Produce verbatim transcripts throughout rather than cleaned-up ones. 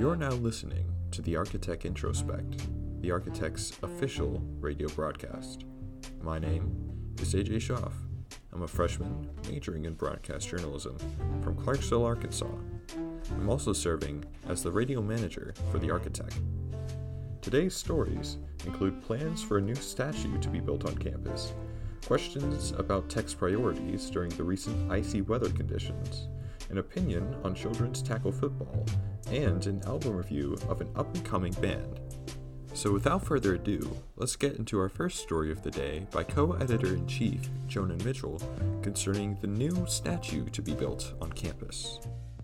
You're now listening to the Architect Introspect, the Architect's official radio broadcast. My name is A J Schaaf. I'm a freshman majoring in broadcast journalism from Clarksville, Arkansas. I'm also serving as the radio manager for the Architect. Today's stories include plans for a new statue to be built on campus, questions about Tech's priorities during the recent icy weather conditions, an opinion on children's tackle football, and an album review of an up-and-coming band. So without further ado, let's get into our first story of the day by co-editor-in-chief Jonah Mitchell concerning the new statue to be built on campus.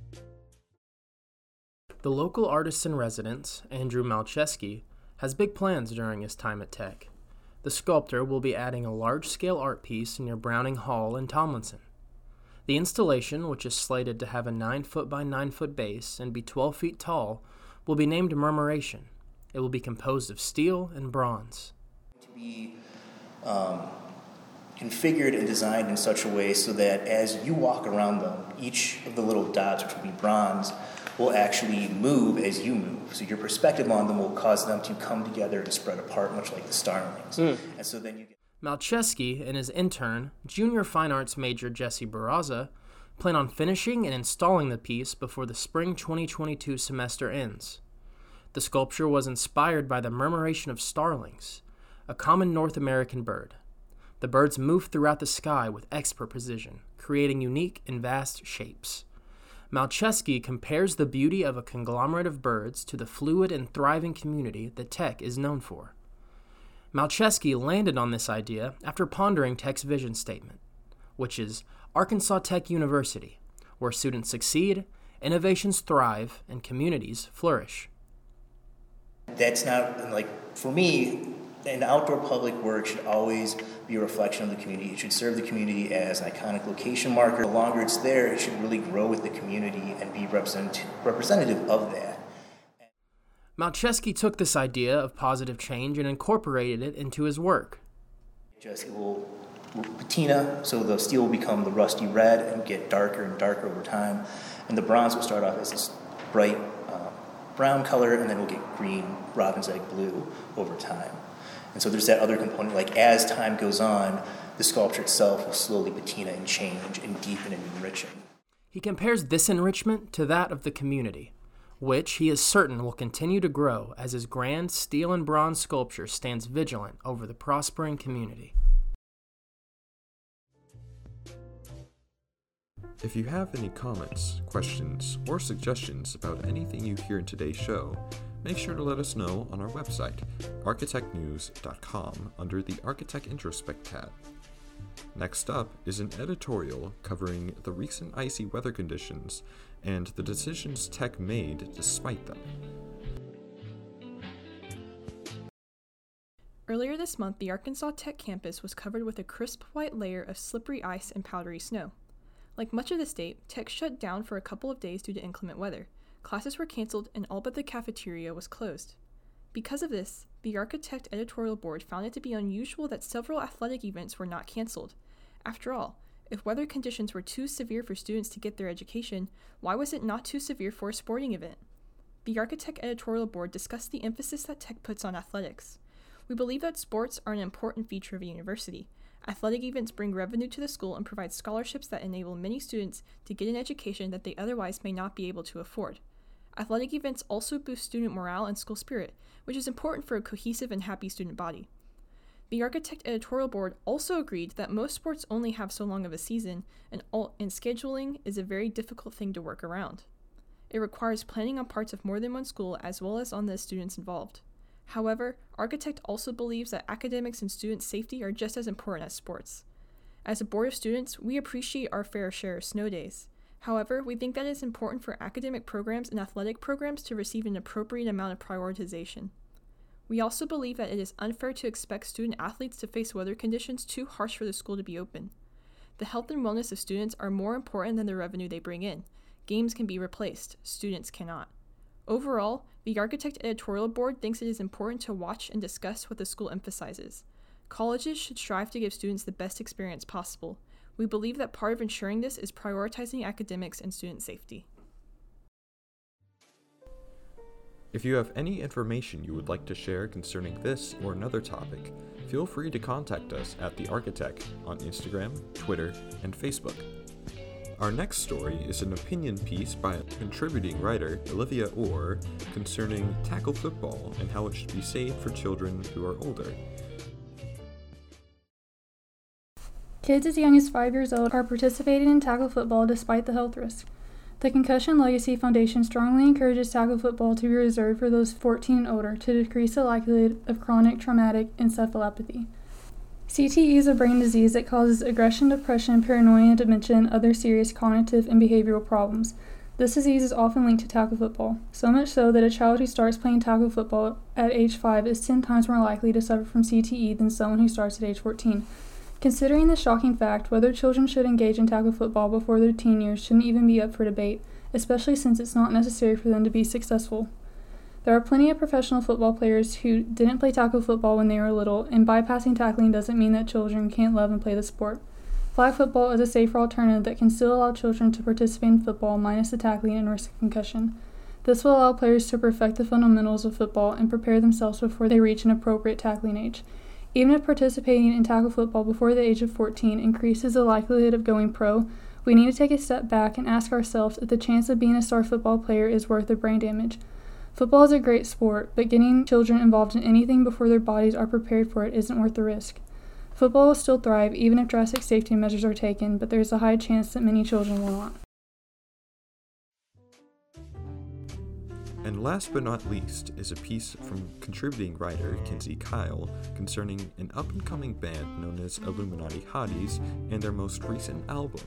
The local artist-in-residence, Andrew Malcheski, has big plans during his time at Tech. The sculptor will be adding a large-scale art piece near Browning Hall in Tomlinson. The installation, which is slated to have a nine foot by nine foot base and be twelve feet tall, will be named Murmuration. It will be composed of steel and bronze. To be um, configured and designed in such a way so that as you walk around them, each of the little dots, which will be bronze, will actually move as you move. So your perspective on them will cause them to come together and spread apart, much like the starlings. Mm. And so then you get Malcheski and his intern, junior fine arts major Jesse Barraza, plan on finishing and installing the piece before the spring twenty twenty-two semester ends. The sculpture was inspired by the murmuration of starlings, a common North American bird. The birds move throughout the sky with expert precision, creating unique and vast shapes. Malcheski compares the beauty of a conglomerate of birds to the fluid and thriving community that Tech is known for. Malcheski landed on this idea after pondering Tech's vision statement, which is Arkansas Tech University, where students succeed, innovations thrive, and communities flourish. That's not, like, for me, an outdoor public work should always be a reflection of the community. It should serve the community as an iconic location marker. The longer it's there, it should really grow with the community and be represent- representative of that. Malcheski took this idea of positive change and incorporated it into his work. Just it will patina, so the steel will become the rusty red and get darker and darker over time. And the bronze will start off as this bright uh, brown color, and then we'll get green, robin's egg blue over time. And so there's that other component, like as time goes on, the sculpture itself will slowly patina and change and deepen and enrichen. He compares this enrichment to that of the community, which he is certain will continue to grow as his grand steel and bronze sculpture stands vigilant over the prospering community. If you have any comments, questions, or suggestions about anything you hear in today's show, make sure to let us know on our website, architect news dot com, under the Architect Introspect tab. Next up is an editorial covering the recent icy weather conditions and the decisions Tech made despite them. Earlier this month, the Arkansas Tech campus was covered with a crisp white layer of slippery ice and powdery snow. Like much of the state, Tech shut down for a couple of days due to inclement weather. Classes were canceled and all but the cafeteria was closed. Because of this, the Architect editorial board found it to be unusual that several athletic events were not canceled. After all, if weather conditions were too severe for students to get their education, why was it not too severe for a sporting event? The Architect editorial board discussed the emphasis that Tech puts on athletics. We believe that sports are an important feature of a university. Athletic events bring revenue to the school and provide scholarships that enable many students to get an education that they otherwise may not be able to afford. Athletic events also boost student morale and school spirit, which is important for a cohesive and happy student body. The Architect editorial board also agreed that most sports only have so long of a season, and, all, and scheduling is a very difficult thing to work around. It requires planning on parts of more than one school as well as on the students involved. However, Architect also believes that academics and student safety are just as important as sports. As a board of students, we appreciate our fair share of snow days. However, we think that it is important for academic programs and athletic programs to receive an appropriate amount of prioritization. We also believe that it is unfair to expect student athletes to face weather conditions too harsh for the school to be open. The health and wellness of students are more important than the revenue they bring in. Games can be replaced, students cannot. Overall, the Architect editorial board thinks it is important to watch and discuss what the school emphasizes. Colleges should strive to give students the best experience possible. We believe that part of ensuring this is prioritizing academics and student safety. If you have any information you would like to share concerning this or another topic, feel free to contact us at The Architect on Instagram, Twitter, and Facebook. Our next story is an opinion piece by a contributing writer, Olivia Orr, concerning tackle football and how it should be safe for children who are older. Kids as young as five years old are participating in tackle football despite the health risk. The Concussion Legacy Foundation strongly encourages tackle football to be reserved for those fourteen and older to decrease the likelihood of chronic traumatic encephalopathy. C T E is a brain disease that causes aggression, depression, paranoia, dementia, and other serious cognitive and behavioral problems. This disease is often linked to tackle football, so much so that a child who starts playing tackle football at age five is ten times more likely to suffer from C T E than someone who starts at age fourteen. Considering this shocking fact, whether children should engage in tackle football before their teen years shouldn't even be up for debate, especially since it's not necessary for them to be successful. There are plenty of professional football players who didn't play tackle football when they were little, and bypassing tackling doesn't mean that children can't love and play the sport. Flag football is a safer alternative that can still allow children to participate in football minus the tackling and risk of concussion. This will allow players to perfect the fundamentals of football and prepare themselves before they reach an appropriate tackling age. Even if participating in tackle football before the age of fourteen increases the likelihood of going pro, we need to take a step back and ask ourselves if the chance of being a star football player is worth the brain damage. Football is a great sport, but getting children involved in anything before their bodies are prepared for it isn't worth the risk. Football will still thrive even if drastic safety measures are taken, but there's a high chance that many children will not. And last but not least is a piece from contributing writer Kinsey Kyle concerning an up-and-coming band known as Illuminati Hotties and their most recent album.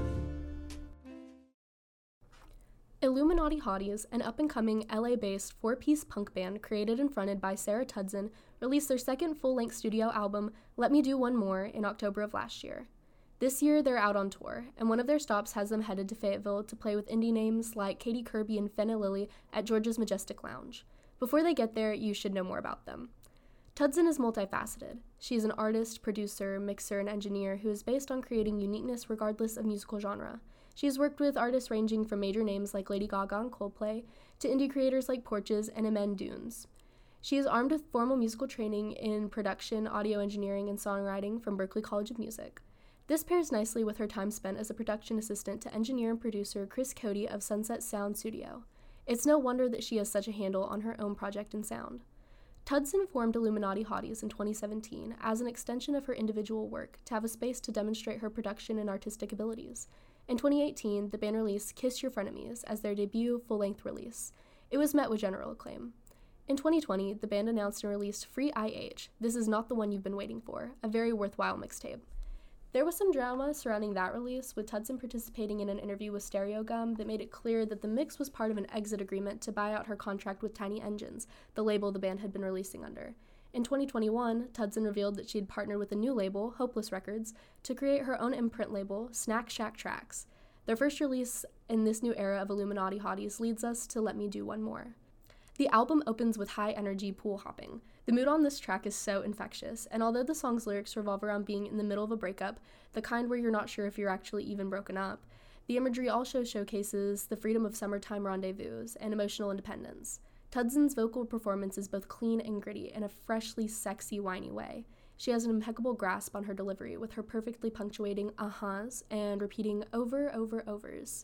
Illuminati Hotties, an up-and-coming L A-based four-piece punk band created and fronted by Sarah Tudzin, released their second full-length studio album, Let Me Do One More, in October of last year. This year, they're out on tour, and one of their stops has them headed to Fayetteville to play with indie names like Katie Kirby and Fenna Lily at George's Majestic Lounge. Before they get there, you should know more about them. Tudzin is multifaceted. She is an artist, producer, mixer, and engineer who is based on creating uniqueness regardless of musical genre. She has worked with artists ranging from major names like Lady Gaga and Coldplay to indie creators like Porches and Amen Dunes. She is armed with formal musical training in production, audio engineering, and songwriting from Berklee College of Music. This pairs nicely with her time spent as a production assistant to engineer and producer Chris Cody of Sunset Sound Studio. It's no wonder that she has such a handle on her own project and sound. Tudzin formed Illuminati Hotties in twenty seventeen as an extension of her individual work to have a space to demonstrate her production and artistic abilities. In twenty eighteen, the band released Kiss Your Frenemies as their debut full-length release. It was met with general acclaim. In twenty twenty, the band announced and released Free I H, This Is Not the One You've Been Waiting For, a very worthwhile mixtape. There was some drama surrounding that release, with Tudzin participating in an interview with Stereogum that made it clear that the mix was part of an exit agreement to buy out her contract with Tiny Engines, the label the band had been releasing under. In twenty twenty-one, Tudzin revealed that she had partnered with a new label, Hopeless Records, to create her own imprint label, Snack Shack Tracks. Their first release in this new era of Illuminati Hotties leads us to Let Me Do One More. The album opens with high-energy pool hopping. The mood on this track is so infectious, and although the song's lyrics revolve around being in the middle of a breakup, the kind where you're not sure if you're actually even broken up, the imagery also showcases the freedom of summertime rendezvous and emotional independence. Tudzin's vocal performance is both clean and gritty in a freshly sexy, whiny way. She has an impeccable grasp on her delivery, with her perfectly punctuating uh-huhs and repeating over, over, overs.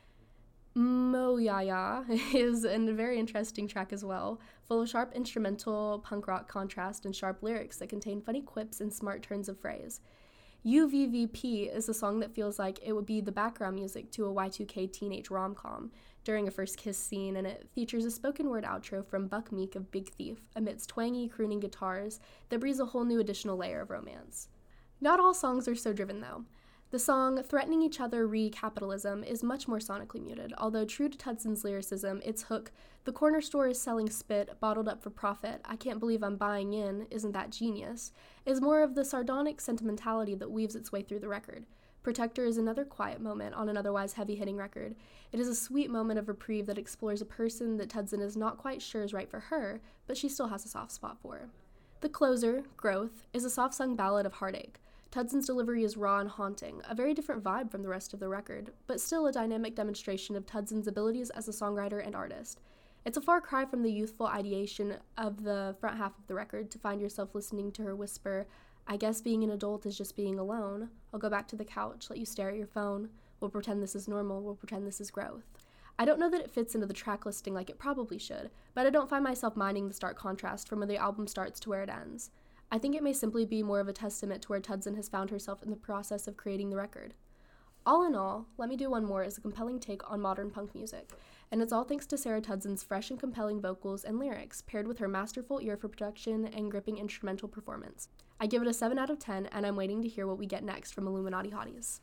Mo Ya Ya is a very interesting track as well, full of sharp instrumental punk rock contrast and sharp lyrics that contain funny quips and smart turns of phrase. U V V P is a song that feels like it would be the background music to a Y two K teenage rom-com during a first kiss scene, and it features a spoken word outro from Buck Meek of Big Thief amidst twangy, crooning guitars that breathes a whole new additional layer of romance. Not all songs are so driven, though. The song Threatening Each Other Re-Capitalism is much more sonically muted, although true to Tudzin's lyricism, its hook, the corner store is selling spit, bottled up for profit, I can't believe I'm buying in, isn't that genius, is more of the sardonic sentimentality that weaves its way through the record. Protector is another quiet moment on an otherwise heavy-hitting record. It is a sweet moment of reprieve that explores a person that Tudzin is not quite sure is right for her, but she still has a soft spot for. The closer, Growth, is a soft-sung ballad of heartache. Tudzin's delivery is raw and haunting, a very different vibe from the rest of the record, but still a dynamic demonstration of Tudzin's abilities as a songwriter and artist. It's a far cry from the youthful ideation of the front half of the record to find yourself listening to her whisper, "I guess being an adult is just being alone. I'll go back to the couch, let you stare at your phone. We'll pretend this is normal, we'll pretend this is growth." I don't know that it fits into the track listing like it probably should, but I don't find myself minding the stark contrast from where the album starts to where it ends. I think it may simply be more of a testament to where Tudson has found herself in the process of creating the record. All in all, Let Me Do One More is a compelling take on modern punk music, and it's all thanks to Sarah Tudson's fresh and compelling vocals and lyrics, paired with her masterful ear for production and gripping instrumental performance. I give it a seven out of ten, and I'm waiting to hear what we get next from Illuminati Hotties.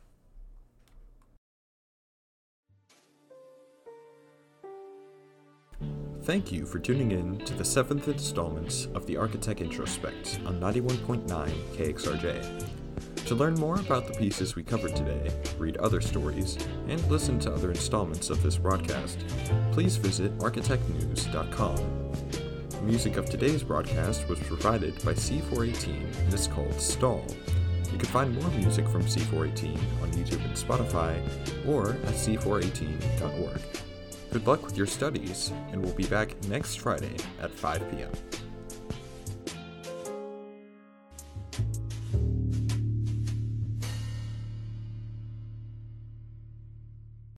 Thank you for tuning in to the seventh installments of the Architect Introspect on ninety-one point nine K X R J. To learn more about the pieces we covered today, read other stories, and listen to other installments of this broadcast, please visit architect news dot com. The music of today's broadcast was provided by C four eighteen and is called Stall. You can find more music from C four eighteen on YouTube and Spotify, or at c four eighteen dot org. Good luck with your studies, and we'll be back next Friday at five p.m.